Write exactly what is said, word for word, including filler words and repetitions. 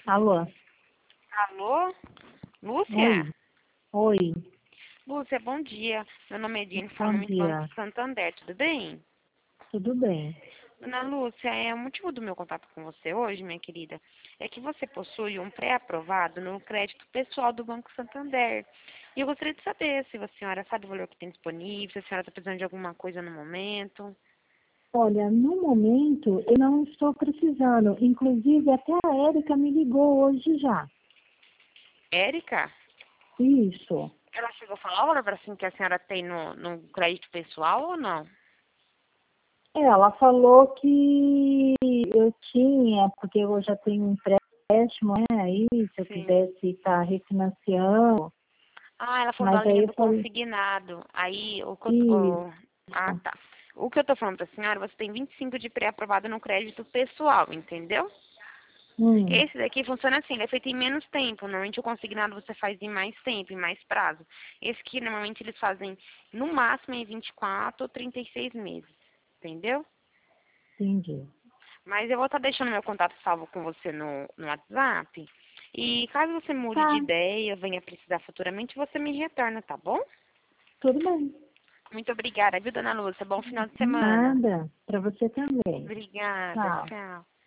Alô? Alô? Lúcia? Oi. Oi. Lúcia, bom dia. Meu nome é Jenny, Bom falando do Banco dia. Santander, tudo bem? Tudo bem? Dona Lúcia, é, o motivo do meu contato com você hoje, minha querida, é que você possui um pré-aprovado no crédito pessoal do Banco Santander. E eu gostaria de saber se a senhora sabe o valor que tem disponível, se a senhora está precisando de alguma coisa no momento. Olha, no momento eu não estou precisando. Inclusive, até a Érica me ligou hoje já. Érica? Isso. Ela chegou a falar o valor assim, que a senhora tem no, no crédito pessoal ou não? Ela falou que eu tinha, porque eu já tenho um empréstimo, né? Aí, se eu Sim. quisesse estar refinanciando. Ah, ela falou da Mas linha aí eu do falei, consignado. Aí, o que eu, tô- o- ah, isso. tá. O que eu tô falando pra senhora, você tem vinte e cinco de pré-aprovado no crédito pessoal, entendeu? Hum, Esse daqui funciona assim, ele é feito em menos tempo. Normalmente o consignado você faz em mais tempo, em mais prazo. Esse aqui, normalmente, eles fazem no máximo em vinte e quatro ou trinta e seis meses, entendeu? entendi. Mas eu vou estar deixando meu contato salvo com você no, no WhatsApp. E caso você mude de Tá, ideia, venha precisar futuramente, você me retorna, tá bom? tudo bem. Muito obrigada, viu, dona Lúcia? Bom final de semana. Nada. Para você também. Obrigada, Tchau. tchau.